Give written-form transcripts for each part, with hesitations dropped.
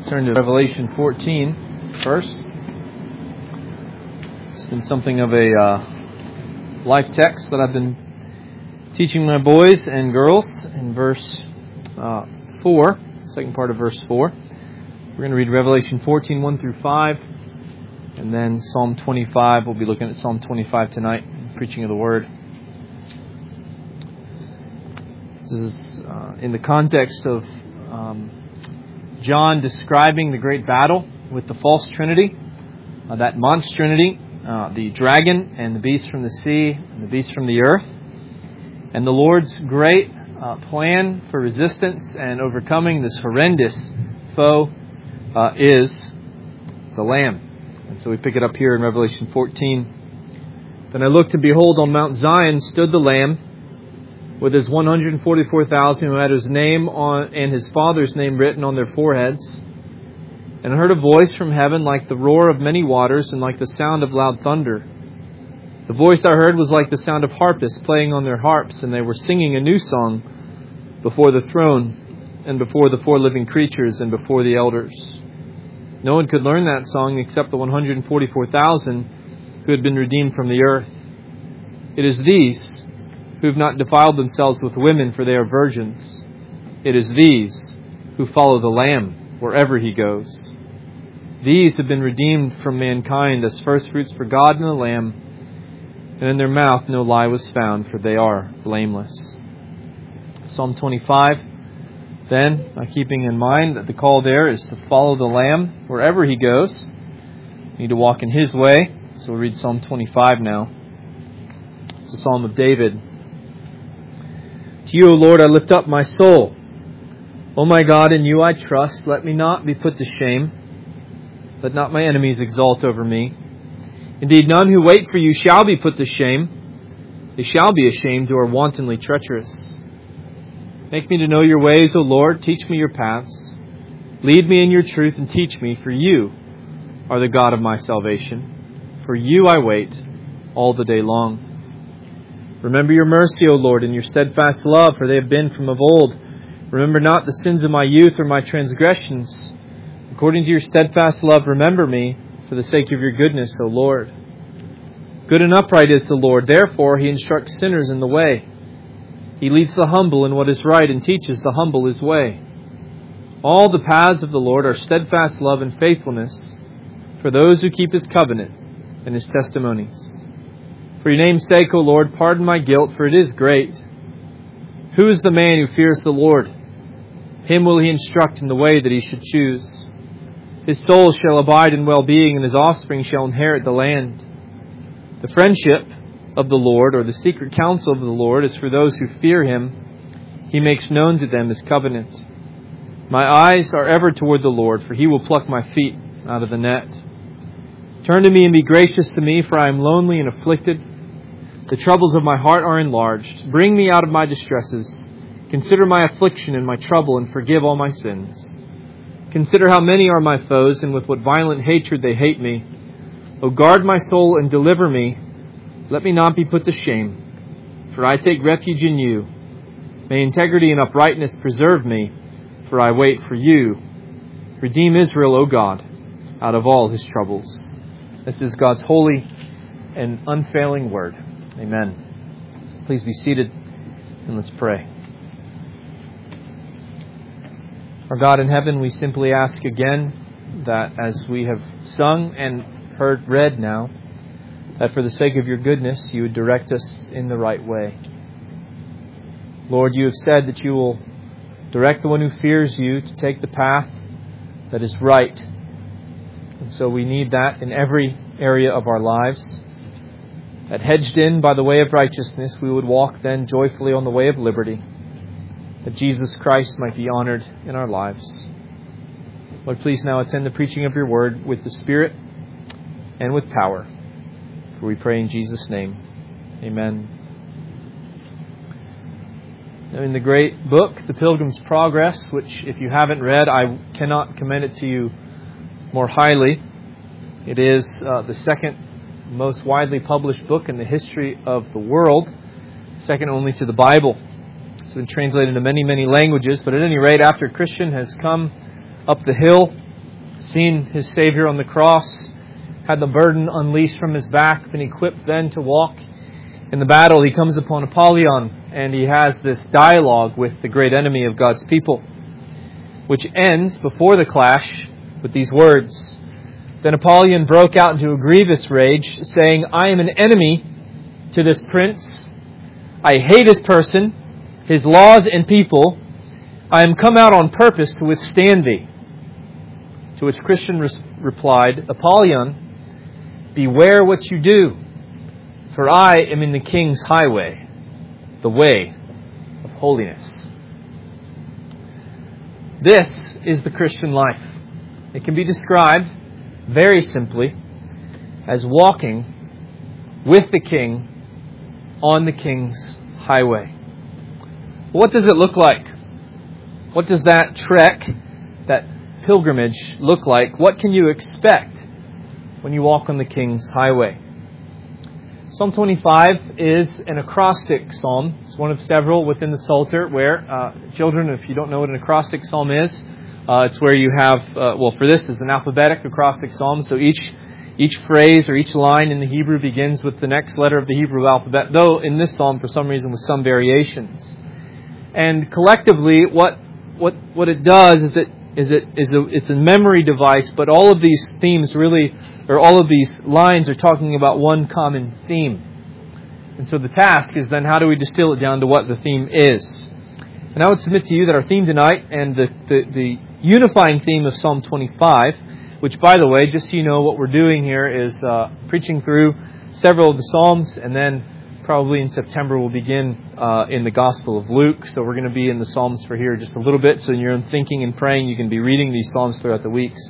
Turn to Revelation 14 first. It's been something of a life text that I've been teaching my boys and girls in verse 4, second part of verse 4. We're going to read Revelation 14, 1 through 5, and then Psalm 25. We'll be looking at Psalm 25 tonight, preaching of the Word. This is in the context of John describing the great battle with the false trinity, that monstrinity, the dragon and the beast from the sea and the beast from the earth. And the Lord's great plan for resistance and overcoming this horrendous foe is the Lamb. And so we pick it up here in Revelation 14. Then I looked, and behold, on Mount Zion stood the Lamb, with his 144,000 who had his name and his Father's name written on their foreheads. And I heard a voice from heaven like the roar of many waters and like the sound of loud thunder. The voice I heard was like the sound of harpists playing on their harps, and they were singing a new song before the throne and before the four living creatures and before the elders. No one could learn that song except the 144,000 who had been redeemed from the earth. It is these who have not defiled themselves with women, for they are virgins. It is these who follow the Lamb wherever he goes. These have been redeemed from mankind as firstfruits for God and the Lamb, and in their mouth no lie was found, for they are blameless. Psalm 25, then, keeping in mind that the call there is to follow the Lamb wherever he goes. You need to walk in his way. So we'll read Psalm 25 now. It's a psalm of David. To you, O Lord, I lift up my soul. O my God, in you I trust. Let me not be put to shame. Let not my enemies exult over me. Indeed, none who wait for you shall be put to shame. They shall be ashamed who are wantonly treacherous. Make me to know your ways, O Lord. Teach me your paths. Lead me in your truth and teach me, for you are the God of my salvation. For you I wait all the day long. Remember your mercy, O Lord, and your steadfast love, for they have been from of old. Remember not the sins of my youth or my transgressions. According to your steadfast love, remember me, for the sake of your goodness, O Lord. Good and upright is the Lord, therefore he instructs sinners in the way. He leads the humble in what is right and teaches the humble his way. All the paths of the Lord are steadfast love and faithfulness for those who keep his covenant and his testimonies. For your name's sake, O Lord, pardon my guilt, for it is great. Who is the man who fears the Lord? Him will he instruct in the way that he should choose. His soul shall abide in well-being, and his offspring shall inherit the land. The friendship of the Lord, or the secret counsel of the Lord, is for those who fear him. He makes known to them his covenant. My eyes are ever toward the Lord, for he will pluck my feet out of the net. Turn to me and be gracious to me, for I am lonely and afflicted. The troubles of my heart are enlarged. Bring me out of my distresses. Consider my affliction and my trouble, and forgive all my sins. Consider how many are my foes, and with what violent hatred they hate me. O guard my soul and deliver me. Let me not be put to shame, for I take refuge in you. May integrity and uprightness preserve me, for I wait for you. Redeem Israel, O God, out of all his troubles. This is God's holy and unfailing word. Amen. Please be seated and let's pray. Our God in heaven, we simply ask again that as we have sung and heard read now, that for the sake of your goodness, you would direct us in the right way. Lord, you have said that you will direct the one who fears you to take the path that is right. And so we need that in every area of our lives. That hedged in by the way of righteousness, we would walk then joyfully on the way of liberty, that Jesus Christ might be honored in our lives. Lord, please now attend the preaching of your word with the Spirit and with power. For we pray in Jesus' name. Amen. Now, in the great book, The Pilgrim's Progress, which if you haven't read, I cannot commend it to you more highly. It is the second most widely published book in the history of the world, second only to the Bible. It's been translated into many, many languages, but at any rate, after Christian has come up the hill seen his Savior on the cross, had the burden unleashed from his back, been equipped then to walk in the battle. He comes upon Apollyon, and he has this dialogue with the great enemy of God's people, which ends before the clash with these words. Then Apollyon broke out into a grievous rage, saying, I am an enemy to this prince. I hate his person, his laws and people. I am come out on purpose to withstand thee. To which Christian replied, Apollyon, beware what you do, for I am in the king's highway, the way of holiness. This is the Christian life. It can be described very simply as walking with the King on the King's highway. What does it look like? What does that trek, that pilgrimage look like? What can you expect when you walk on the King's highway? Psalm 25 is an acrostic psalm. It's one of several within the Psalter where, children, if you don't know what an acrostic psalm is, it's where you have, for this is an alphabetic acrostic psalm, so each phrase or each line in the Hebrew begins with the next letter of the Hebrew alphabet, though in this psalm, for some reason, with some variations. And collectively, what it does is it's a memory device, but all of these themes really, or all of these lines are talking about one common theme. And so the task is then, how do we distill it down to what the theme is? And I would submit to you that our theme tonight, and the unifying theme of Psalm 25, which, by the way, just so you know, what we're doing here is preaching through several of the Psalms, and then probably in September we'll begin in the Gospel of Luke. So we're going to be in the Psalms for here just a little bit. So in your own thinking and praying, you can be reading these Psalms throughout the weeks,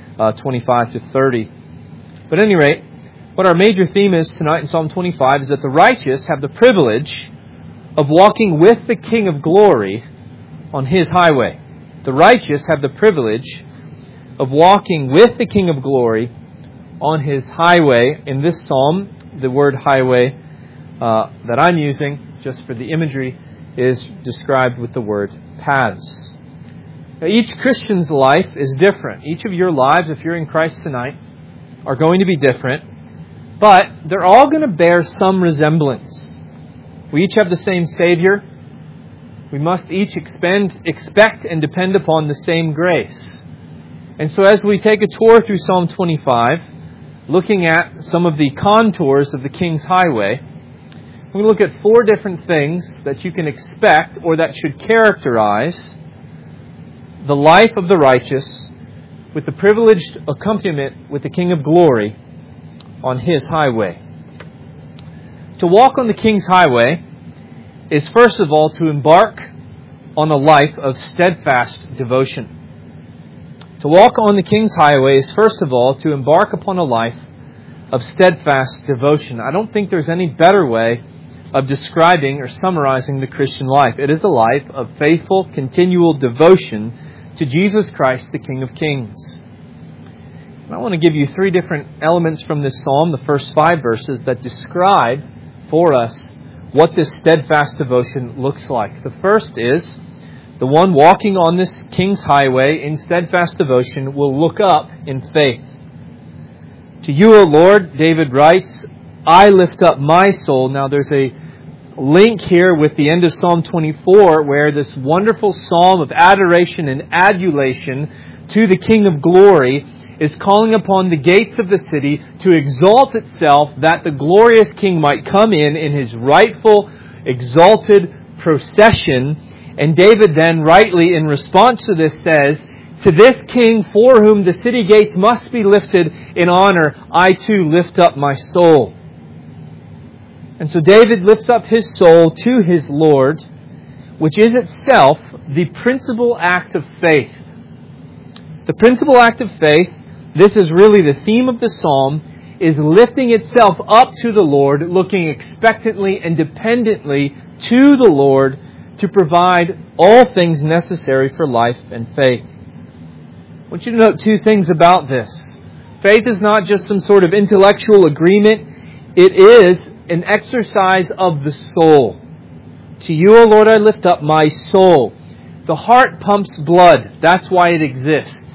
25 to 30. But at any rate, what our major theme is tonight in Psalm 25 is that the righteous have the privilege of walking with the King of Glory on His highway. The righteous have the privilege of walking with the King of Glory on His highway. In this psalm, the word highway that I'm using, just for the imagery, is described with the word paths. Now, each Christian's life is different. Each of your lives, if you're in Christ tonight, are going to be different, but they're all going to bear some resemblance. We each have the same Savior. We must each expect and depend upon the same grace. And so as we take a tour through Psalm 25, looking at some of the contours of the King's highway, we're going to look at 4 different things that you can expect or that should characterize the life of the righteous with the privileged accompaniment with the King of Glory on His highway. To walk on the King's highway is first of all to embark on a life of steadfast devotion. To walk on the King's highway is first of all to embark upon a life of steadfast devotion. I don't think there's any better way of describing or summarizing the Christian life. It is a life of faithful, continual devotion to Jesus Christ, the King of Kings. And I want to give you 3 different elements from this psalm, the first 5 verses, that describe for us what this steadfast devotion looks like. The first is, the one walking on this King's highway in steadfast devotion will look up in faith. To you, O Lord, David writes, I lift up my soul. Now there's a link here with the end of Psalm 24 where this wonderful psalm of adoration and adulation to the King of Glory is calling upon the gates of the city to exalt itself that the glorious King might come in His rightful, exalted procession. And David then rightly in response to this says, to this King for whom the city gates must be lifted in honor, I too lift up my soul. And so David lifts up his soul to his Lord, which is itself the principal act of faith. The principal act of faith, this is really the theme of the psalm, is lifting itself up to the Lord, looking expectantly and dependently to the Lord to provide all things necessary for life and faith. I want you to note 2 things about this. Faith is not just some sort of intellectual agreement. It is an exercise of the soul. To you, O Lord, I lift up my soul. The heart pumps blood. That's why it exists.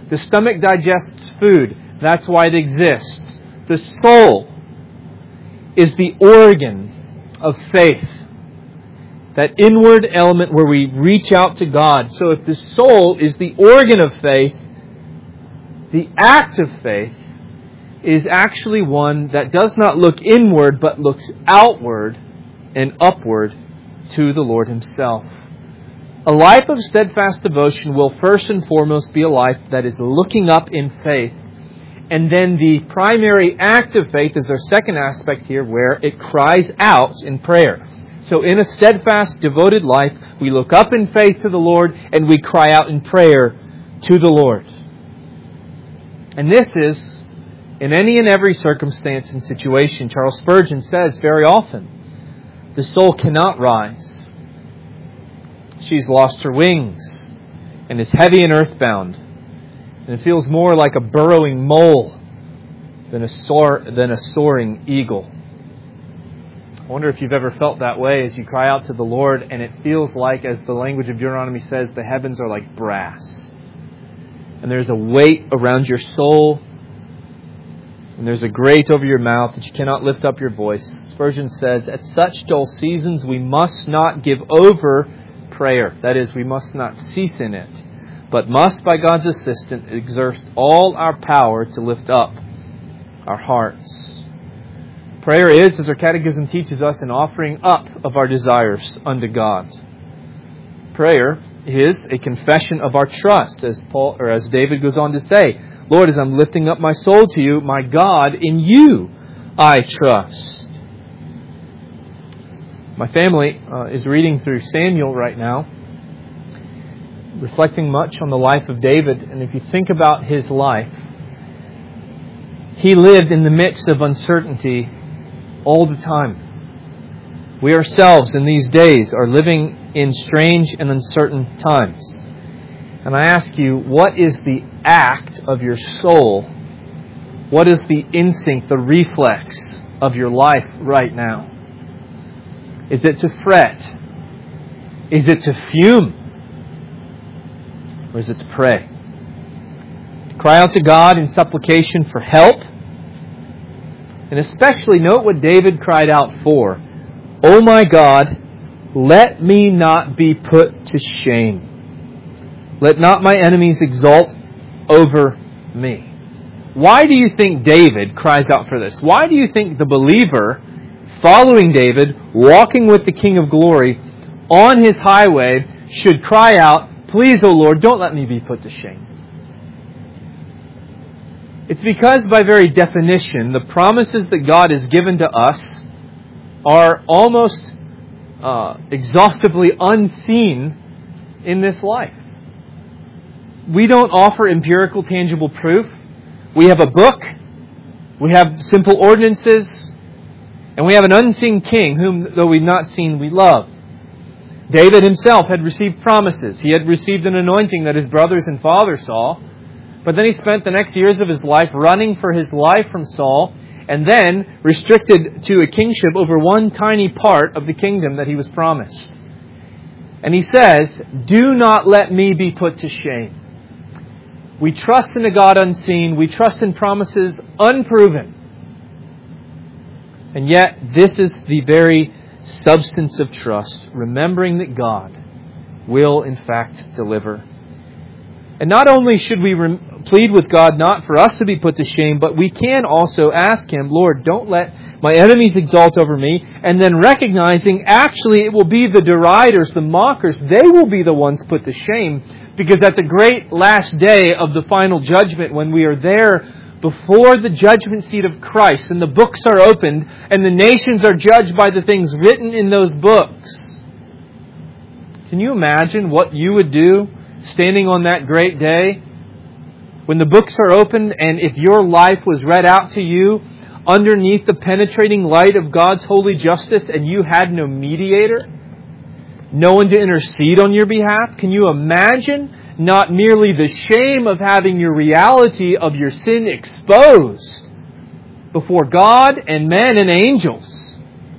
The stomach digests food. That's why it exists. The soul is the organ of faith. That inward element where we reach out to God. So if the soul is the organ of faith, the act of faith is actually one that does not look inward but looks outward and upward to the Lord Himself. A life of steadfast devotion will first and foremost be a life that is looking up in faith. And then the primary act of faith is our second aspect here, where it cries out in prayer. So in a steadfast, devoted life, we look up in faith to the Lord and we cry out in prayer to the Lord. And this is in any and every circumstance and situation. Charles Spurgeon says very often, the soul cannot rise. She's lost her wings and is heavy and earthbound. And it feels more like a burrowing mole than a soaring eagle. I wonder if you've ever felt that way as you cry out to the Lord and it feels like, as the language of Deuteronomy says, the heavens are like brass. And there's a weight around your soul. And there's a grate over your mouth that you cannot lift up your voice. Spurgeon says, at such dull seasons we must not give over prayer. That is, we must not cease in it, but must, by God's assistance, exert all our power to lift up our hearts. Prayer is, as our catechism teaches us, an offering up of our desires unto God. Prayer is a confession of our trust, as David goes on to say, Lord, as I'm lifting up my soul to you, my God, in you I trust. My family is reading through Samuel right now, reflecting much on the life of David. And if you think about his life, he lived in the midst of uncertainty all the time. We ourselves in these days are living in strange and uncertain times. And I ask you, what is the act of your soul? What is the instinct, the reflex of your life right now? Is it to fret? Is it to fume? Or is it to pray? To cry out to God in supplication for help. And especially note what David cried out for. O my God, let me not be put to shame. Let not my enemies exult over me. Why do you think David cries out for this? Why do you think the believer following David, walking with the King of Glory on his highway, should cry out, please, O Lord, don't let me be put to shame? It's because, by very definition, the promises that God has given to us are almost exhaustively unseen in this life. We don't offer empirical, tangible proof. We have a book, we have simple ordinances, and we have an unseen King whom, though we've not seen, we love. David himself had received promises. He had received an anointing that his brothers and father saw. But then he spent the next years of his life running for his life from Saul, and then restricted to a kingship over one tiny part of the kingdom that he was promised. And he says, do not let me be put to shame. We trust in a God unseen. We trust in promises unproven. And yet, this is the very substance of trust, remembering that God will in fact deliver. And not only should we plead with God not for us to be put to shame, but we can also ask Him, Lord, don't let my enemies exalt over me, and then recognizing actually it will be the deriders, the mockers, they will be the ones put to shame, because at the great last day of the final judgment, when we are there before the judgment seat of Christ, and the books are opened, and the nations are judged by the things written in those books, can you imagine what you would do standing on that great day when the books are opened, and if your life was read out to you underneath the penetrating light of God's holy justice and you had no mediator, no one to intercede on your behalf? Can you imagine not merely the shame of having your reality of your sin exposed before God and men and angels,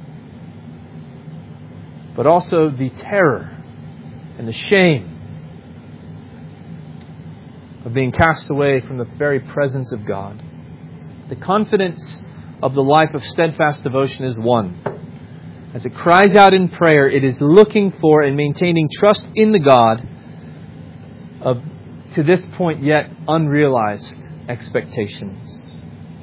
but also the terror and the shame of being cast away from the very presence of God. The confidence of the life of steadfast devotion is one. As it cries out in prayer, it is looking for and maintaining trust in the God of, to this point yet, unrealized expectations.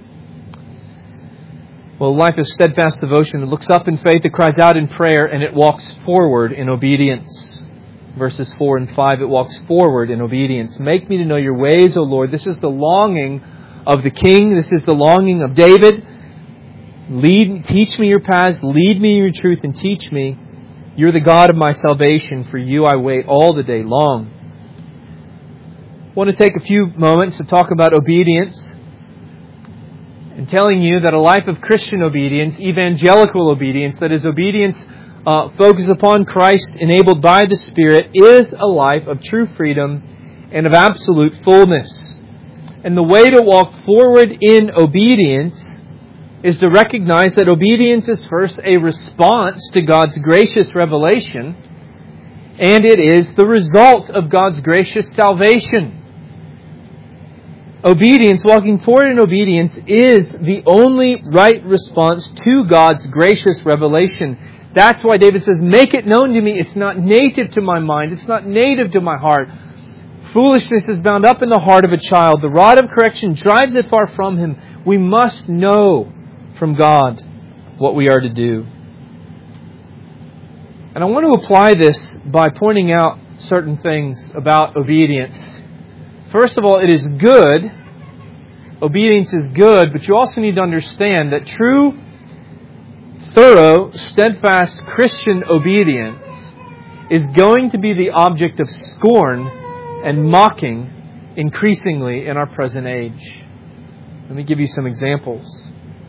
Well, a life of steadfast devotion, it looks up in faith, it cries out in prayer, and it walks forward in obedience. Verses 4 and 5, it walks forward in obedience. Make me to know your ways, O Lord. This is the longing of the king. This is the longing of David. Teach me your paths, lead me in your truth, and teach me. You're the God of my salvation. For you I wait all the day long. I want to take a few moments to talk about obedience and telling you that a life of Christian obedience, evangelical obedience, that is obedience focused upon Christ, enabled by the Spirit, is a life of true freedom and of absolute fullness. And the way to walk forward in obedience is to recognize that obedience is first a response to God's gracious revelation, and it is the result of God's gracious salvation. Obedience, walking forward in obedience, is the only right response to God's gracious revelation. That's why David says, make it known to me. It's not native to my mind. It's not native to my heart. Foolishness is bound up in the heart of a child. The rod of correction drives it far from him. We must know from God what we are to do. And I want to apply this by pointing out certain things about obedience. First of all, it is good. Obedience is good, but you also need to understand that true, thorough, steadfast Christian obedience is going to be the object of scorn and mocking increasingly in our present age. Let me give you some examples.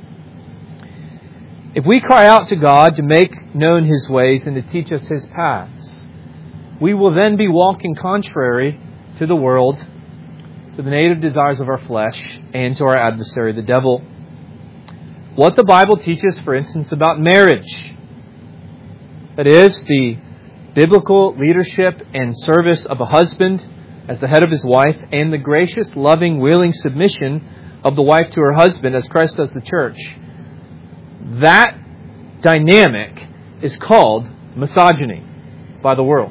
If we cry out to God to make known His ways and to teach us His paths, we will then be walking contrary to the world, to the native desires of our flesh, and to our adversary, the devil. What the Bible teaches, for instance, about marriage, that is, the biblical leadership and service of a husband as the head of his wife, and the gracious, loving, willing submission of the wife to her husband as Christ does the church. That dynamic is called misogyny by the world.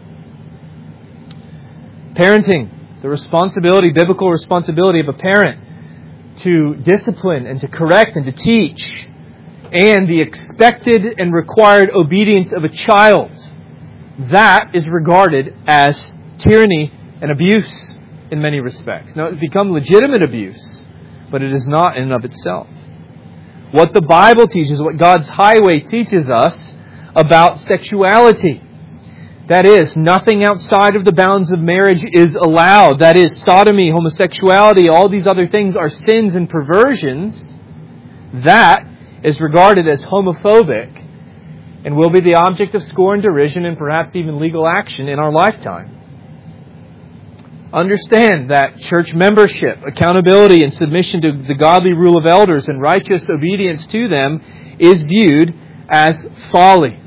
Parenting, the responsibility, biblical responsibility of a parent to discipline and to correct and to teach, and the expected and required obedience of a child, that is regarded as tyranny and abuse in many respects. Now, it's become legitimate abuse, but it is not in and of itself. What the Bible teaches, what God's highway teaches us about sexuality. That is, nothing outside of the bounds of marriage is allowed. That is, sodomy, homosexuality, all these other things are sins and perversions. That is regarded as homophobic and will be the object of scorn, derision, and perhaps even legal action in our lifetime. Understand that church membership, accountability, and submission to the godly rule of elders and righteous obedience to them is viewed as folly.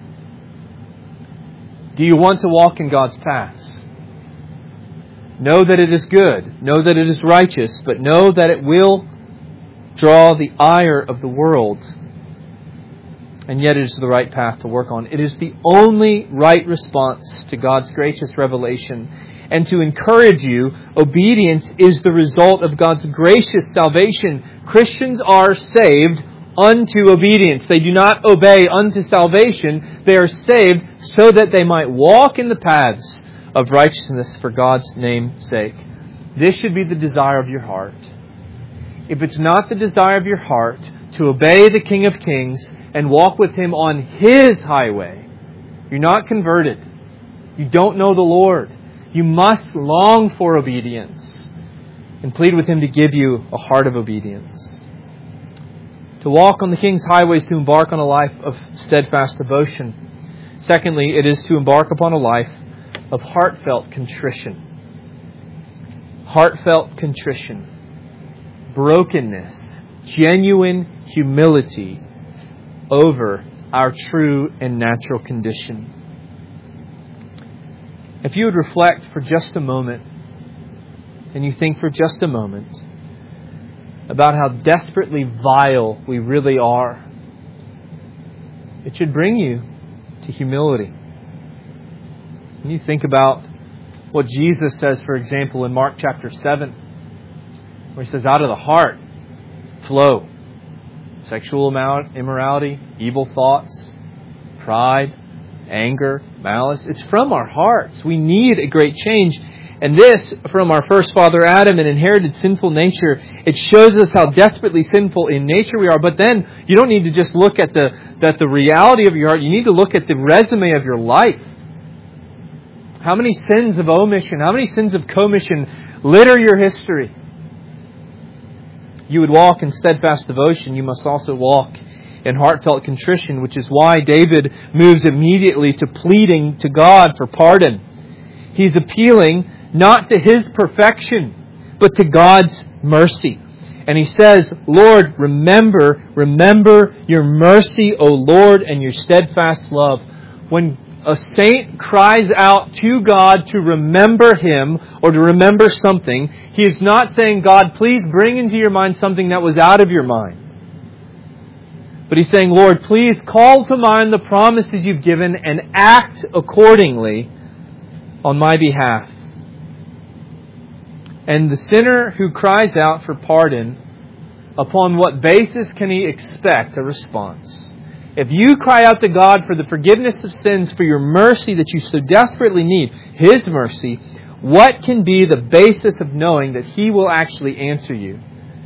Do you want to walk in God's paths? Know that it is good. Know that it is righteous. But know that it will draw the ire of the world. And yet it is the right path to work on. It is the only right response to God's gracious revelation. And to encourage you, obedience is the result of God's gracious salvation. Christians are saved unto obedience. They do not obey unto salvation. They are saved so that they might walk in the paths of righteousness for God's name's sake. This should be the desire of your heart. If it's not the desire of your heart to obey the King of Kings and walk with Him on His highway, you're not converted. You don't know the Lord. You must long for obedience and plead with Him to give you a heart of obedience. To walk on the King's highways, to embark on a life of steadfast devotion. Secondly, it is to embark upon a life of heartfelt contrition. Heartfelt contrition. Brokenness. Genuine humility over our true and natural condition. If you would reflect for just a moment and you think for just a moment about how desperately vile we really are, it should bring you to humility. When you think about what Jesus says, for example, in Mark chapter 7, where He says, out of the heart flow sexual immorality, evil thoughts, pride, anger, malice. It's from our hearts. We need a great change. And this, from our first father Adam, an inherited sinful nature, it shows us how desperately sinful in nature we are. But then you don't need to just look at the reality of your heart. You need to look at the resume of your life. How many sins of omission, how many sins of commission litter your history? You would walk in steadfast devotion. You must also walk in heartfelt contrition, which is why David moves immediately to pleading to God for pardon. He's appealing not to his perfection, but to God's mercy. And he says, Lord, remember your mercy, O Lord, and your steadfast love. When a saint cries out to God to remember him or to remember something, he is not saying, God, please bring into your mind something that was out of your mind. But he's saying, Lord, please call to mind the promises you've given and act accordingly on my behalf. And the sinner who cries out for pardon, upon what basis can he expect a response? If you cry out to God for the forgiveness of sins, for your mercy that you so desperately need, His mercy, what can be the basis of knowing that He will actually answer you?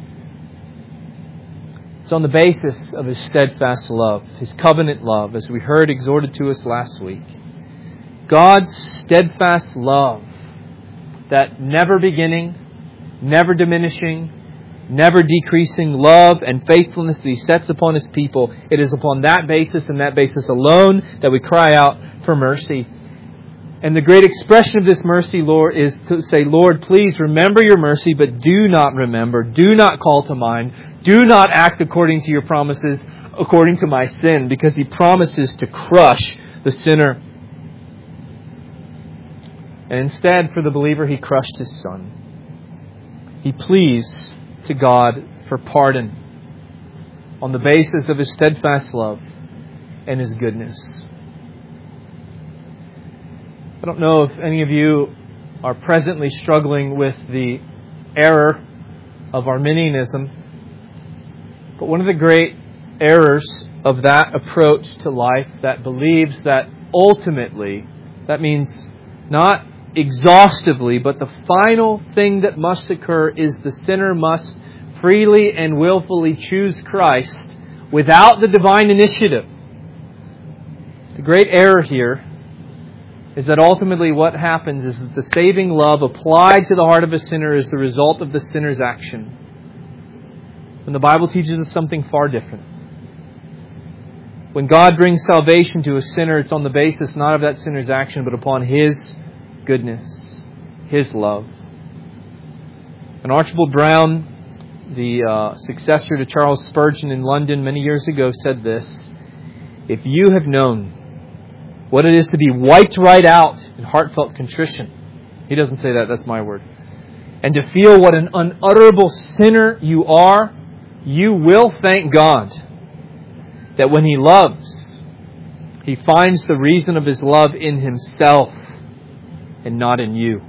It's on the basis of His steadfast love, His covenant love, as we heard exhorted to us last week. God's steadfast love, that never beginning, never diminishing, never decreasing love and faithfulness that He sets upon His people. It is upon that basis and that basis alone that we cry out for mercy. And the great expression of this mercy, Lord, is to say, Lord, please remember your mercy, but do not remember, do not call to mind, do not act according to your promises, according to my sin, because He promises to crush the sinner. And instead, for the believer, He crushed His Son. He pleads to God for pardon on the basis of His steadfast love and His goodness. I don't know if any of you are presently struggling with the error of Arminianism, but one of the great errors of that approach to life that believes that ultimately, that means not exhaustively, but the final thing that must occur is the sinner must freely and willfully choose Christ without the divine initiative. The great error here is that ultimately what happens is that the saving love applied to the heart of a sinner is the result of the sinner's action. When the Bible teaches us something far different. When God brings salvation to a sinner, it's on the basis not of that sinner's action, but upon His goodness, His love. And Archibald Brown, the successor to Charles Spurgeon in London many years ago, said this: if you have known what it is to be wiped right out in heartfelt contrition, he doesn't say that, that's my word, and to feel what an unutterable sinner you are, you will thank God that when He loves, He finds the reason of His love in Himself and not in you.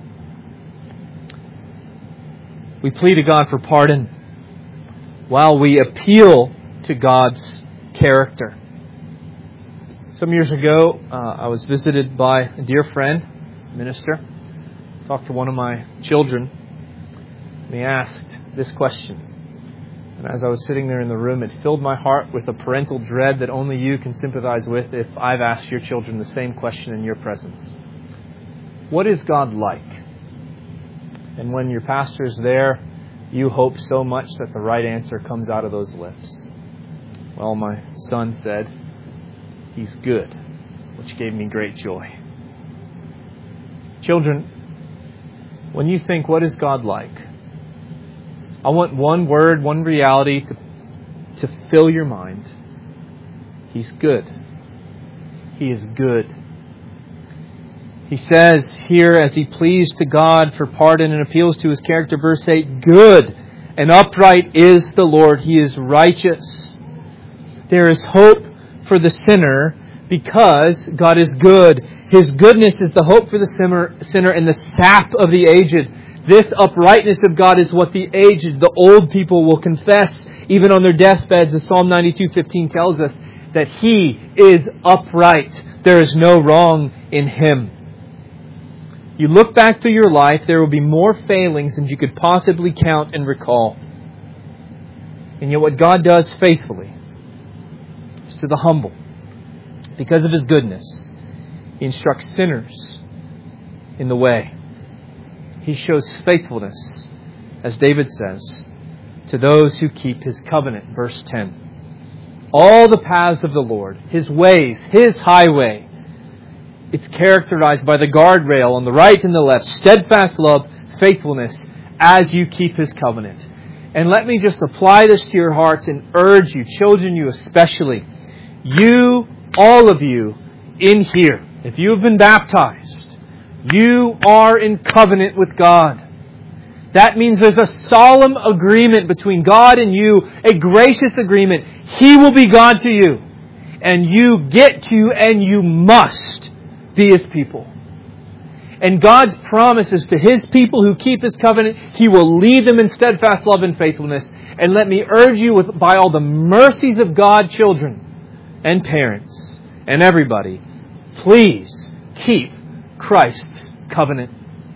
We plead to God for pardon while we appeal to God's character. Some years ago, I was visited by a dear friend, minister. Talked to one of my children, and he asked this question. And as I was sitting there in the room, it filled my heart with a parental dread that only you can sympathize with if I've asked your children the same question in your presence. What is God like? And when your pastor is there, you hope so much that the right answer comes out of those lips. Well, my son said, He's good, which gave me great joy. Children, when you think, what is God like? I want one word, one reality to fill your mind. He's good. He is good. He says here, as he pleads to God for pardon and appeals to His character, verse 8, good and upright is the Lord. He is righteous. There is hope for the sinner because God is good. His goodness is the hope for the sinner and the sap of the aged. This uprightness of God is what the aged, the old people will confess even on their deathbeds, as Psalm 92:15 tells us, that He is upright. There is no wrong in Him. You look back through your life, there will be more failings than you could possibly count and recall. And yet what God does faithfully is to the humble. Because of His goodness, He instructs sinners in the way. He shows faithfulness, as David says, to those who keep His covenant. Verse 10. All the paths of the Lord, His ways, His highway, it's characterized by the guardrail on the right and the left. Steadfast love, faithfulness, as you keep His covenant. And let me just apply this to your hearts and urge you, children, you especially, you, all of you in here, if you have been baptized, you are in covenant with God. That means there's a solemn agreement between God and you, a gracious agreement. He will be God to you. And you get to and you must be His people. And God's promises to His people who keep His covenant, He will lead them in steadfast love and faithfulness. And let me urge you, by all the mercies of God, children and parents and everybody, please keep Christ's covenant.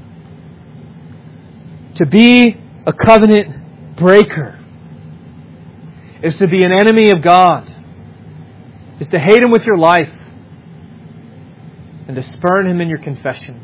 To be a covenant breaker is to be an enemy of God, is to hate Him with your life, and to spurn Him in your confession.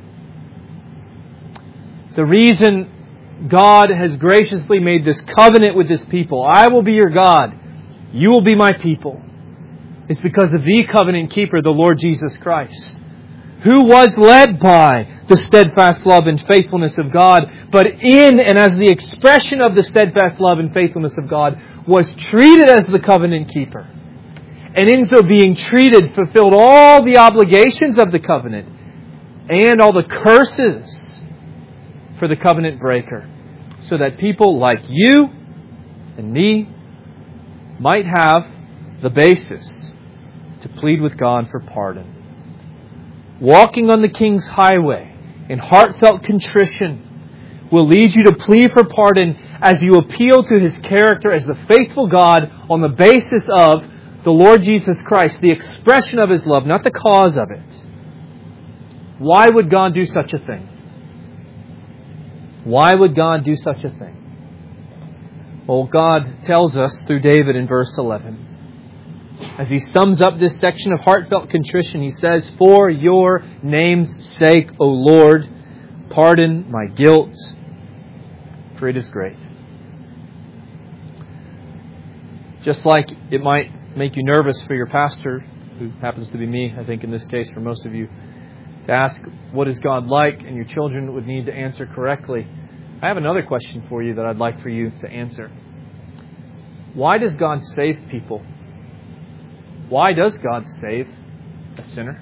The reason God has graciously made this covenant with His people, I will be your God, you will be my people, is because of the covenant keeper, the Lord Jesus Christ, who was led by the steadfast love and faithfulness of God, but in and as the expression of the steadfast love and faithfulness of God, was treated as the covenant keeper. And in so being treated, fulfilled all the obligations of the covenant and all the curses for the covenant breaker, so that people like you and me might have the basis to plead with God for pardon. Walking on the King's highway in heartfelt contrition will lead you to plead for pardon as you appeal to His character as the faithful God on the basis of the Lord Jesus Christ, the expression of His love, not the cause of it. Why would God do such a thing? Why would God do such a thing? Well, God tells us through David in verse 11. As he sums up this section of heartfelt contrition, he says, "For your name's sake, O Lord, pardon my guilt, for it is great." Just like it might make you nervous for your pastor, who happens to be me, I think in this case for most of you, to ask, what is God like? And your children would need to answer correctly. I have another question for you that I'd like for you to answer. Why does God save people? Why does God save a sinner?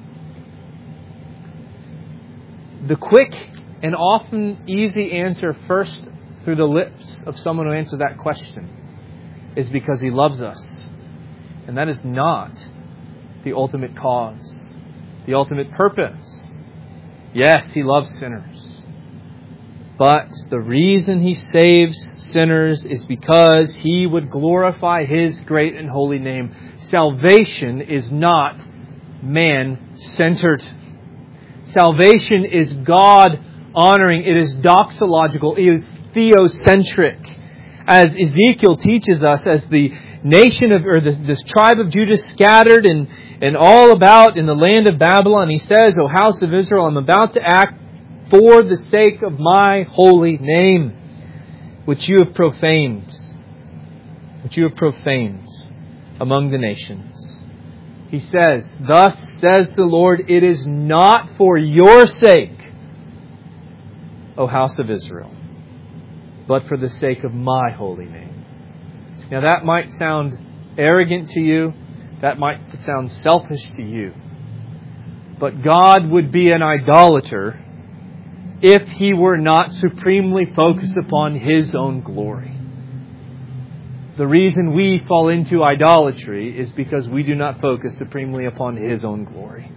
The quick and often easy answer first through the lips of someone who answers that question is because He loves us. And that is not the ultimate cause, the ultimate purpose. Yes, He loves sinners. But the reason He saves sinners is because He would glorify His great and holy name. Salvation is not man-centered. Salvation is God-honoring. It is doxological. It is theocentric. As Ezekiel teaches us, as the nation of, or this tribe of Judah scattered and all about in the land of Babylon, he says, "O house of Israel, I'm about to act for the sake of my holy name, which you have profaned. Which you have profaned among the nations." He says, "Thus says the Lord, it is not for your sake, O house of Israel, but for the sake of my holy name." Now that might sound arrogant to you. That might sound selfish to you. But God would be an idolater if He were not supremely focused upon His own glory. The reason we fall into idolatry is because we do not focus supremely upon His own glory.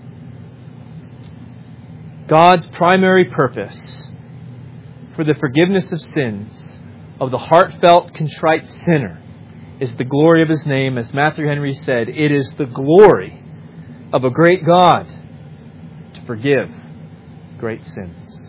God's primary purpose for the forgiveness of sins of the heartfelt, contrite sinner is the glory of His name. As Matthew Henry said, it is the glory of a great God to forgive great sins.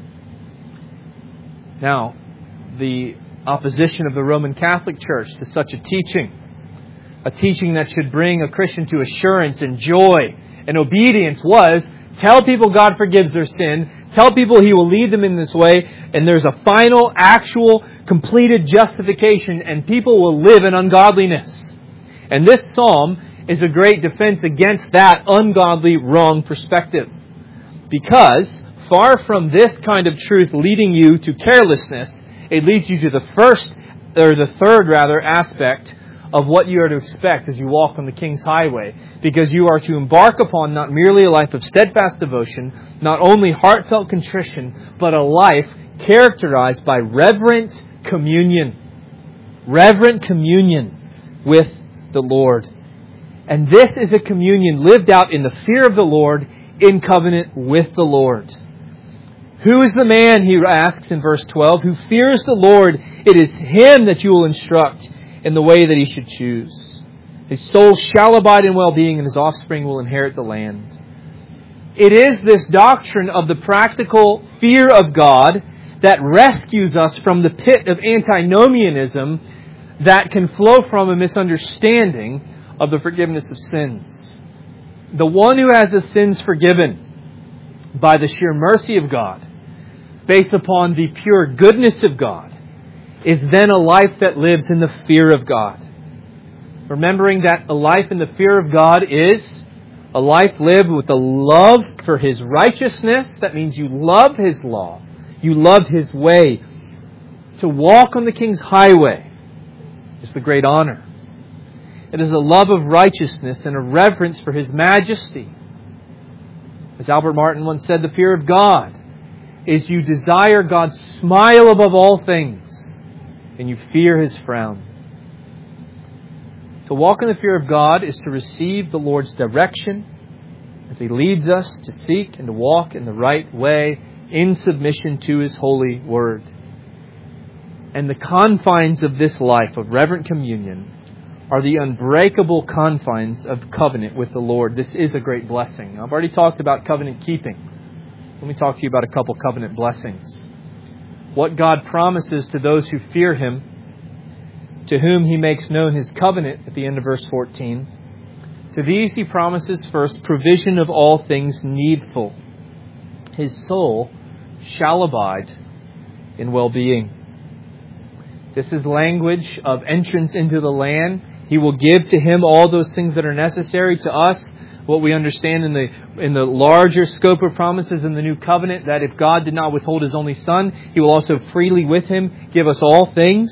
Now, the opposition of the Roman Catholic Church to such a teaching that should bring a Christian to assurance and joy and obedience, was tell people God forgives their sin, tell people He will lead them in this way, and there's a final, actual, completed justification, and people will live in ungodliness. And this psalm is a great defense against that ungodly, wrong perspective. Because far from this kind of truth leading you to carelessness, it leads you to the third aspect of what you are to expect as you walk on the King's highway. Because you are to embark upon not merely a life of steadfast devotion, not only heartfelt contrition, but a life characterized by reverent communion. Reverent communion with the Lord. And this is a communion lived out in the fear of the Lord, in covenant with the Lord. Who is the man, he asks in verse 12, who fears the Lord? It is him that you will instruct in the way that he should choose. His soul shall abide in well-being, and his offspring will inherit the land. It is this doctrine of the practical fear of God that rescues us from the pit of antinomianism that can flow from a misunderstanding of the forgiveness of sins. The one who has his sins forgiven by the sheer mercy of God, based upon the pure goodness of God, is then a life that lives in the fear of God. Remembering that a life in the fear of God is a life lived with a love for His righteousness. That means you love His law. You love His way. To walk on the King's highway is the great honor. It is a love of righteousness and a reverence for His majesty. As Albert Martin once said, the fear of God is you desire God's smile above all things, and you fear His frown. To walk in the fear of God is to receive the Lord's direction as He leads us to seek and to walk in the right way in submission to His holy word. And the confines of this life of reverent communion are the unbreakable confines of covenant with the Lord. This is a great blessing. I've already talked about covenant keeping. Let me talk to you about a couple covenant blessings. What God promises to those who fear Him, to whom He makes known His covenant at the end of verse 14. To these He promises first provision of all things needful. His soul shall abide in well-being. This is language of entrance into the land. He will give to him all those things that are necessary to us. What we understand in the larger scope of promises in the new covenant, that if God did not withhold His only Son, He will also freely with Him give us all things.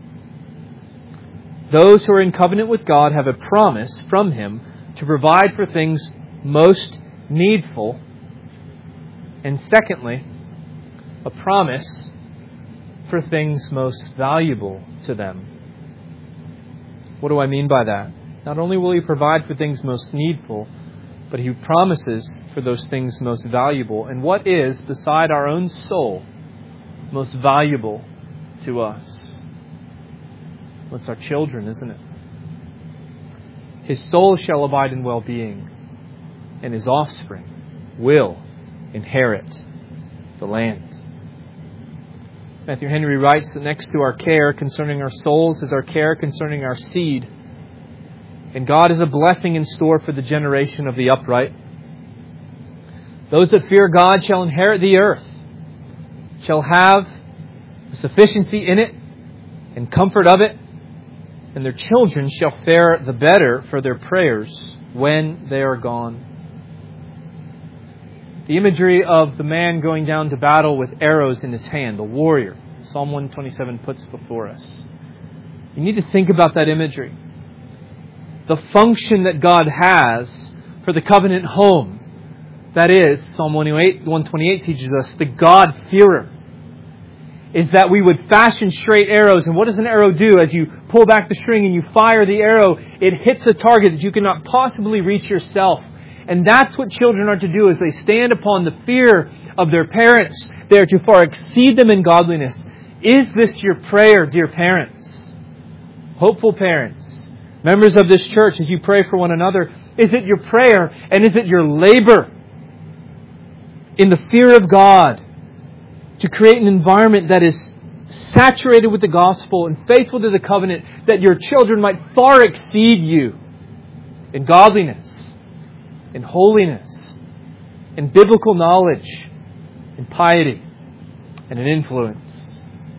Those who are in covenant with God have a promise from Him to provide for things most needful. And secondly, a promise for things most valuable to them. What do I mean by that? Not only will He provide for things most needful, but He promises for those things most valuable. And what is, beside our own soul, most valuable to us? Well, it's our children, isn't it? His soul shall abide in well-being, and his offspring will inherit the land. Matthew Henry writes that next to our care concerning our souls is our care concerning our seed. And God is a blessing in store for the generation of the upright. Those that fear God shall inherit the earth, shall have sufficiency in it and comfort of it, and their children shall fare the better for their prayers when they are gone. The imagery of the man going down to battle with arrows in his hand, the warrior, Psalm 127 puts before us. You need to think about that imagery. The function that God has for the covenant home, That is, Psalm 128 teaches us, the God-fearer, is that we would fashion straight arrows. And what does an arrow do? As you pull back the string and you fire the arrow, it hits a target that you cannot possibly reach yourself. And that's what children are to do as they stand upon the fear of their parents. They are to far exceed them in godliness. Is this your prayer, dear parents? Hopeful parents, members of this church, as you pray for one another, is it your prayer and is it your labor in the fear of God to create an environment that is saturated with the gospel and faithful to the covenant, that your children might far exceed you in godliness, in holiness, in biblical knowledge, in piety, and in influence?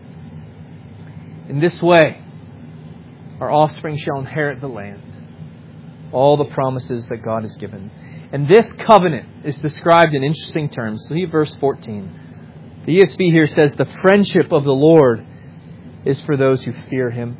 In this way, our offspring shall inherit the land, all the promises that God has given. And this covenant is described in interesting terms. Look at verse 14. The ESV here says, the friendship of the Lord is for those who fear Him.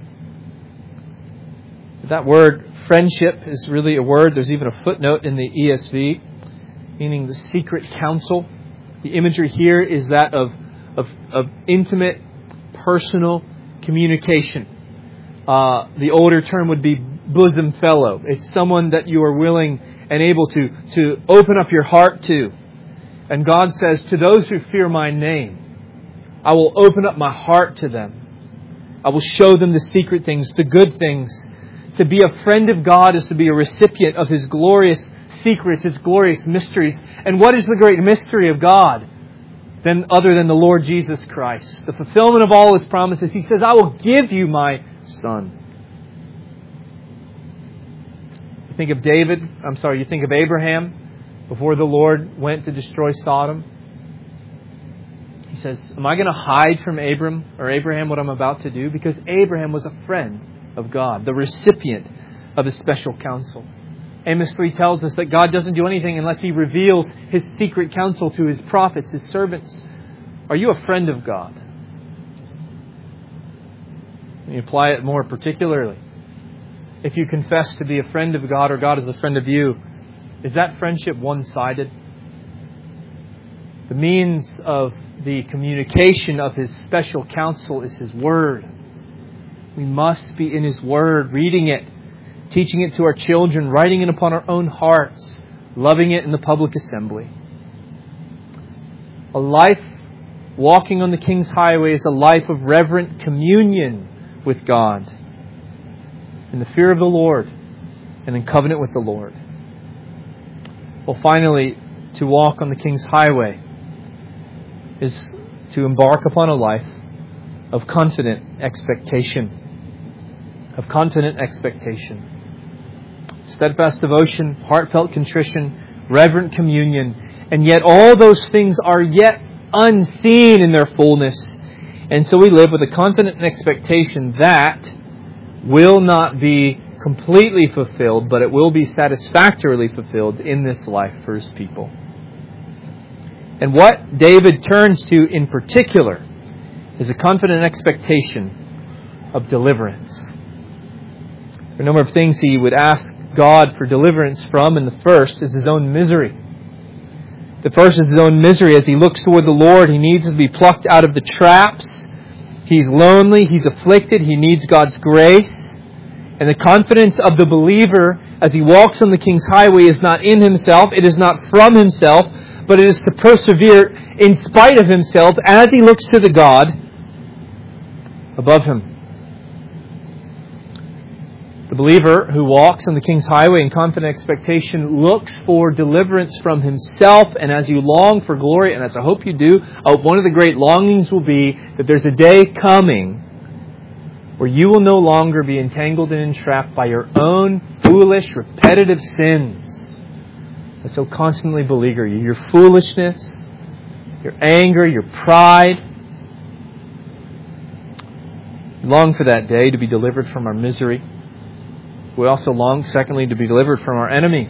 That word, friendship, is really a word. There's even a footnote in the ESV, meaning the secret counsel. The imagery here is that of intimate, personal communication. The older term would be bosom fellow. It's someone that you are willing and able to open up your heart to. And God says, to those who fear my name, I will open up my heart to them. I will show them the secret things, the good things. To be a friend of God is to be a recipient of His glorious secrets, His glorious mysteries. And what is the great mystery of God? Other than the Lord Jesus Christ, the fulfillment of all His promises. He says, I will give you my Son. You think of Abraham before the Lord went to destroy Sodom. He says, am I going to hide from Abraham what I'm about to do? Because Abraham was a friend of God, the recipient of His special counsel. Amos 3 tells us that God doesn't do anything unless He reveals His secret counsel to His prophets, His servants. Are you a friend of God? Let me apply it more particularly. If you confess to be a friend of God or God is a friend of you, is that friendship one-sided? The means of the communication of His special counsel is His Word. We must be in His Word, reading it, teaching it to our children, writing it upon our own hearts, loving it in the public assembly. A life walking on the King's Highway is a life of reverent communion with God, in the fear of the Lord, and in covenant with the Lord. Well, finally, to walk on the King's Highway is to embark upon a life of confident expectation. Of confident expectation. Steadfast devotion, heartfelt contrition, reverent communion, and yet all those things are yet unseen in their fullness. And so we live with a confident expectation that will not be completely fulfilled, but it will be satisfactorily fulfilled in this life for His people. And what David turns to in particular is a confident expectation of deliverance. There are a number of things he would ask God for deliverance from, and the first is his own misery. The first is his own misery. As he looks toward the Lord, he needs to be plucked out of the traps. He's lonely, he's afflicted, he needs God's grace. And the confidence of the believer as he walks on the King's Highway is not in himself, it is not from himself, but it is to persevere in spite of himself as he looks to the God above him. The believer who walks on the King's Highway in confident expectation looks for deliverance from himself, and as you long for glory, and as I hope you do, one of the great longings will be that there's a day coming where you will no longer be entangled and entrapped by your own foolish, repetitive sins that so constantly beleaguer you. Your foolishness, your anger, your pride. We long for that day to be delivered from our misery. We also long, secondly, to be delivered from our enemies.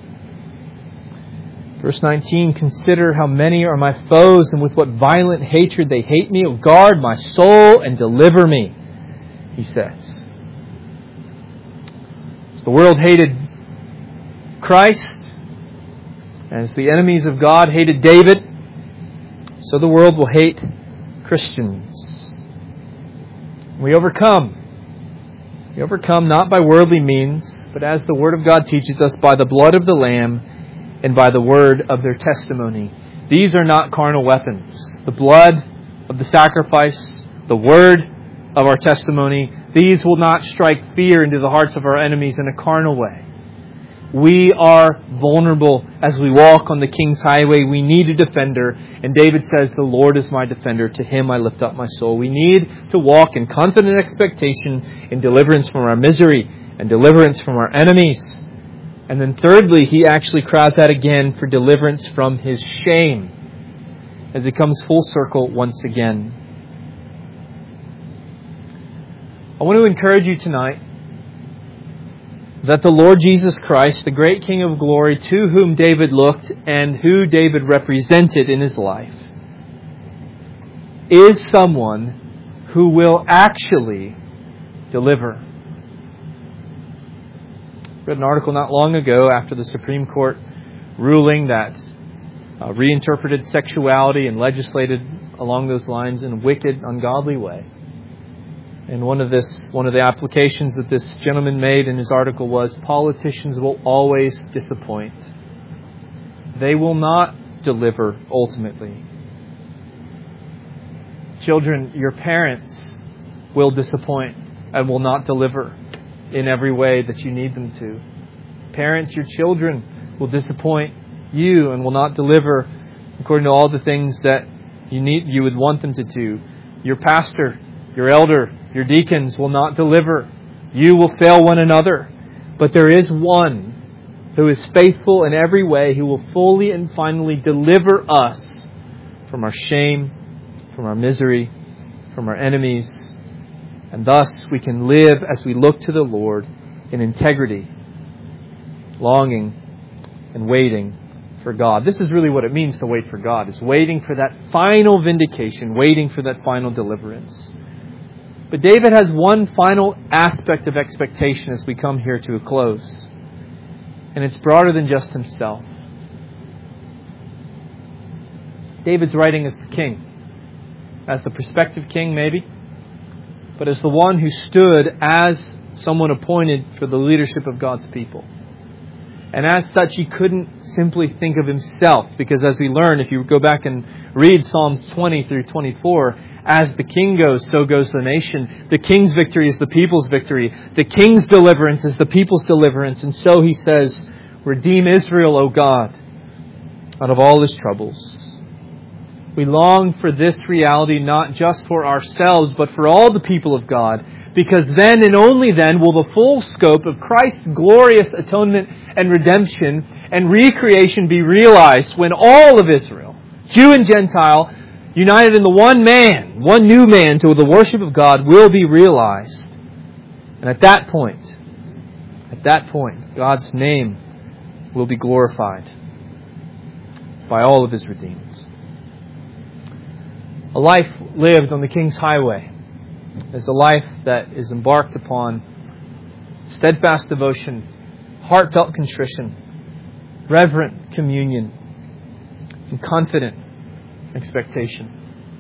Verse 19, consider how many are my foes and with what violent hatred they hate me. O guard my soul and deliver me, he says. As the world hated Christ, As the enemies of God hated David, so the world will hate Christians. We overcome. We overcome not by worldly means, but as the Word of God teaches us, by the blood of the Lamb and by the word of their testimony. These are not carnal weapons. The blood of the sacrifice, the word of our testimony, these will not strike fear into the hearts of our enemies in a carnal way. We are vulnerable as we walk on the King's highway. We need a defender. And David says, the Lord is my defender. To Him I lift up my soul. We need to walk in confident expectation in deliverance from our misery and deliverance from our enemies. And then thirdly, he actually cries out again for deliverance from his shame as he comes full circle once again. I want to encourage you tonight that the Lord Jesus Christ, the great King of glory, to whom David looked and who David represented in his life, is someone who will actually deliver. I read an article not long ago after the Supreme Court ruling that reinterpreted sexuality and legislated along those lines in a wicked, ungodly way. And one of the applications that this gentleman made in his article was, politicians will always disappoint. They will not deliver ultimately. Children, your parents will disappoint and will not deliver in every way that you need them to. Parents, your children will disappoint you and will not deliver according to all the things that you would want them to do. Your pastor, your elder, your deacons will not deliver. You will fail one another. But there is one who is faithful in every way, who will fully and finally deliver us from our shame, from our misery, from our enemies. And thus we can live as we look to the Lord in integrity, longing and waiting for God. This is really what it means to wait for God, is waiting for that final vindication, waiting for that final deliverance. But David has one final aspect of expectation as we come here to a close. And it's broader than just himself. David's writing as the king, as the prospective king maybe, but as the one who stood as someone appointed for the leadership of God's people. And as such, he couldn't simply think of himself, because as we learn, if you go back and read Psalms 20 through 24, as the king goes, so goes the nation. The king's victory is the people's victory. The king's deliverance is the people's deliverance. And so he says, redeem Israel, O God, out of all his troubles. We long for this reality not just for ourselves, but for all the people of God. Because then and only then will the full scope of Christ's glorious atonement and redemption and recreation be realized, when all of Israel, Jew and Gentile, united in the one man, one new man to the worship of God, will be realized. And at that point, God's name will be glorified by all of his redeemed. A life lived on the King's highway is a life that is embarked upon steadfast devotion, heartfelt contrition, reverent communion, and confident expectation.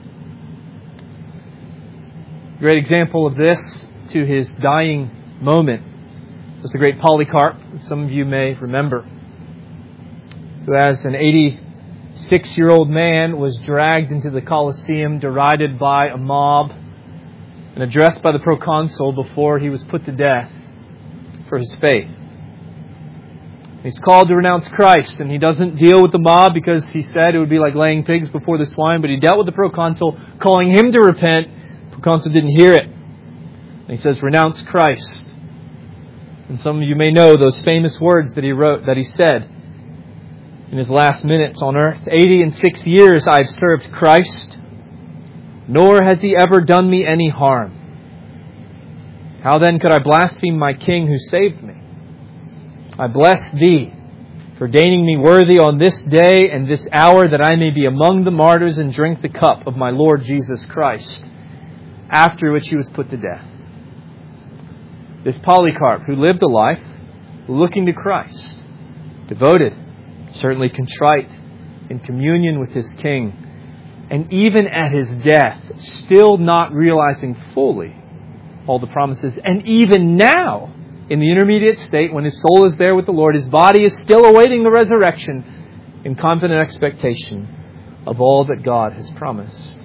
A great example of this to his dying moment was the great Polycarp, that some of you may remember, who as an 86-year-old man was dragged into the Colosseum, derided by a mob, and addressed by the proconsul before he was put to death for his faith. He's called to renounce Christ, and he doesn't deal with the mob because he said it would be like laying pigs before the swine, but he dealt with the proconsul, calling him to repent. The proconsul didn't hear it. And he says, renounce Christ. And some of you may know those famous words that he said in his last minutes on earth. 86 years I've served Christ, nor has he ever done me any harm. How then could I blaspheme my King who saved me? I bless Thee for deigning me worthy on this day and this hour, that I may be among the martyrs and drink the cup of my Lord Jesus Christ, after which he was put to death. This Polycarp, who lived a life looking to Christ, devoted, certainly contrite in communion with his King, and even at his death, still not realizing fully all the promises. And even now, in the intermediate state, when his soul is there with the Lord, his body is still awaiting the resurrection in confident expectation of all that God has promised.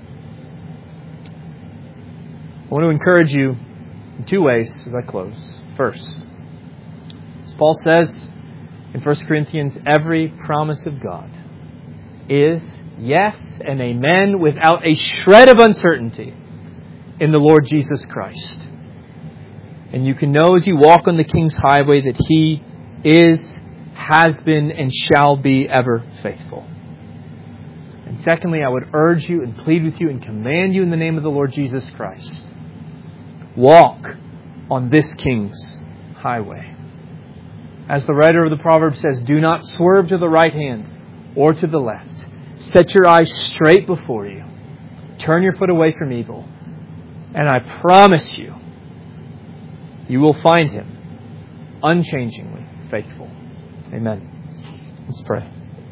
I want to encourage you in two ways as I close. First, as Paul says in 1 Corinthians, every promise of God is yes and amen without a shred of uncertainty in the Lord Jesus Christ. And you can know as you walk on the King's highway that He is, has been, and shall be ever faithful. And secondly, I would urge you and plead with you and command you in the name of the Lord Jesus Christ. Walk on this King's highway. As the writer of the Proverbs says, do not swerve to the right hand or to the left. Set your eyes straight before you. Turn your foot away from evil. And I promise you, you will find Him unchangingly faithful. Amen. Let's pray.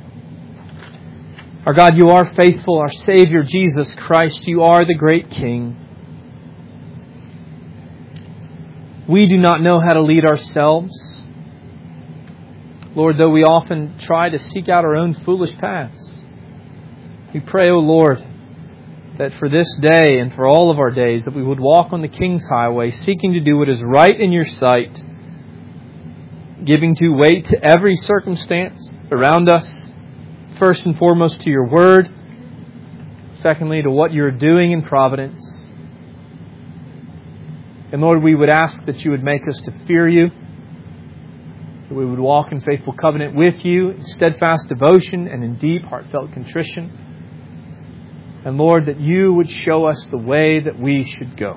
Our God, You are faithful. Our Savior, Jesus Christ, You are the great King. We do not know how to lead ourselves. Lord, though we often try to seek out our own foolish paths, we pray, O Lord, that for this day and for all of our days, that we would walk on the King's highway, seeking to do what is right in Your sight, giving due weight to every circumstance around us, first and foremost to Your Word, secondly to what You're doing in providence. And Lord, we would ask that You would make us to fear You, that we would walk in faithful covenant with You, in steadfast devotion and in deep, heartfelt contrition. And Lord, that You would show us the way that we should go.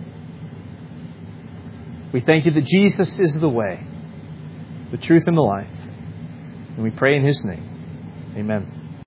We thank You that Jesus is the way, the truth, and the life. And we pray in His name. Amen.